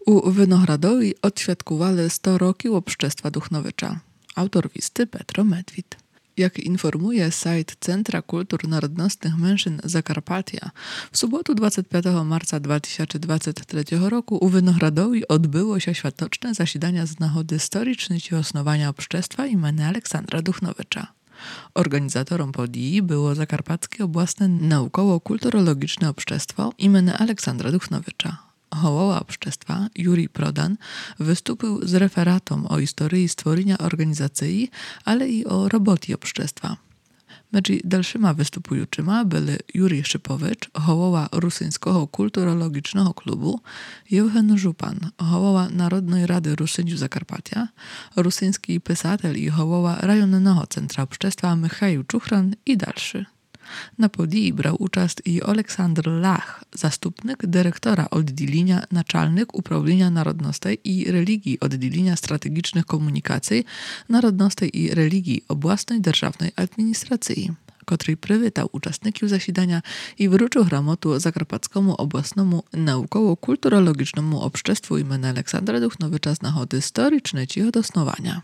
U Winohradowi odświadkowali 100 roki obszczestwa Duchnowicza. Autor listy Petro Medwid. Jak informuje sajt Centra Kultur Narodnostnych Mężczyzn Zakarpatia, w sobotę 25 marca 2023 roku u Winohradowi odbyło się światoczne zasiadania z nagody storyczności osnowania obszczestwa imienia Aleksandra Duchnowicza. Organizatorom podii było Zakarpackie Obłasne Naukowo-Kulturologiczne Obszczestwo imienia Aleksandra Duchnowicza. Hołowa obszczestwa Jurij Prodan wystąpił z referatą o historii stworzenia organizacji, ale i o robocie obszczestwa. Między dalszyma występującymi byli Jurij Szypowicz, hołowa Rusyńskiego Kulturologicznego Klubu, Jewgen Żupan, hołowa Narodnej Rady Rusyniów Zakarpatia, rusyński pisatel i hołowa Rejonnego Centra Obszczestwa Michał Czuchran i dalszy. Na podii brał udział i Aleksandr Lach, zastupnik dyrektora oddzielenia naczelnik Uprawienia Narodnostej i Religii oddzielenia strategicznych komunikacji Narodnostej i Religii Obłasnej Державnej Administracji, który przywitał uczestników zasiadania i wręczył gramotu Zakarpackiemu Obłasnemu Naukowo-Kulturologicznemu Obszczestwu imienia Aleksandra Duchnowicza z nagody storyczności od osnowania.